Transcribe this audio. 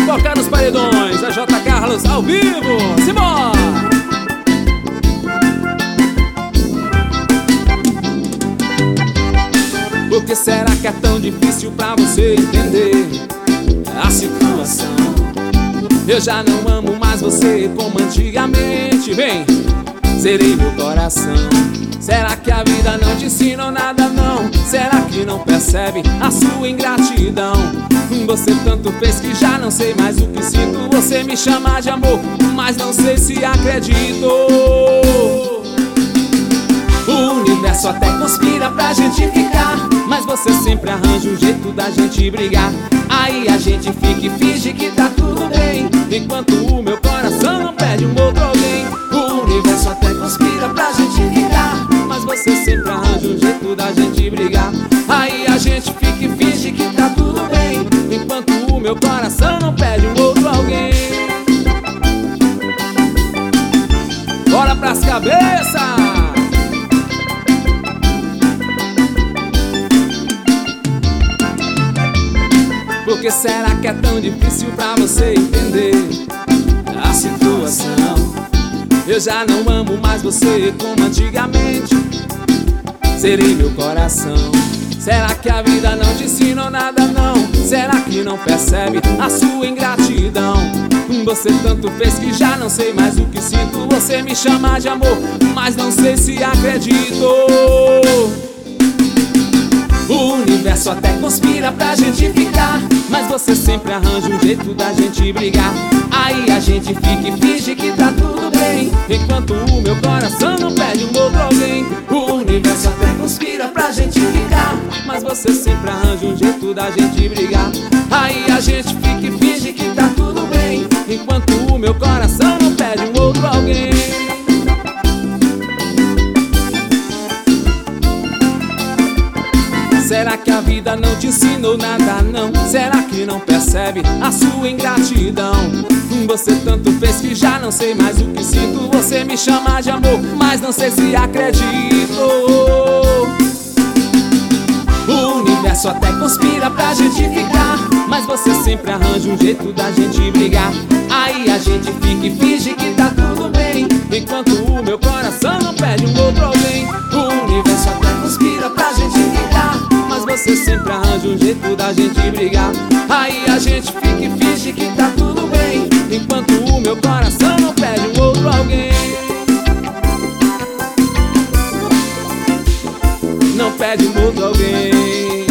pipocar nos paredões. A J. Carlos ao vivo. Simbora! Por que será que é tão difícil pra você entender a situação? Eu já não amo mais você como antigamente. Vem, zerei meu coração. Será que a vida não te ensinou nada não? Será que não percebe a sua ingratidão? Você tanto fez que já não sei mais o que sinto. Você me chama de amor, mas não sei se acredito. O universo até conspira pra gente ficar, mas você sempre arranja um jeito da gente brigar. Aí a gente fica e finge que tá tudo bem, enquanto o meu coração não pede um outro alguém. O universo até conspira pra gente ficar, mas você sempre arranja um jeito da gente brigar. Aí a gente fica e finge que tá tudo bem, enquanto o meu coração não pede um outro alguém. Bora pras cabeças! Por que será que é tão difícil pra você entender a situação? Eu já não amo mais você como antigamente. Zerei meu coração. Será que a vida não te ensinou nada não? Será que não percebe a sua ingratidão? Você tanto fez que já não sei mais o que sinto. Você me chama de amor, mas não sei se acredito. O universo até conspira pra gente ficar, mas você sempre arranja um jeito da gente brigar. Aí a gente fica e finge que tá tudo bem, enquanto o meu coração não pede um outro alguém. O universo até conspira pra gente ficar, mas você sempre arranja um jeito da gente brigar. Aí a gente fica e finge que tá tudo bem, enquanto o meu coração não pede um outro alguém. Será que a vida não te ensinou nada não? Será que não percebe a sua ingratidão? Você tanto fez que já não sei mais o que sinto. Você me chama de amor, mas não sei se acredito. O universo até conspira pra gente ficar, mas você sempre arranja um jeito da gente brigar. Aí a gente fica e finge que tá tudo bem, enquanto o meu coração não pede um outro alguém. O universo até conspira pra gente ficar, mas você sempre arranja um jeito da gente brigar. Aí a gente fica e finge que tá tudo bem, enquanto o meu coração não pede um outro alguém. Não pede um outro alguém.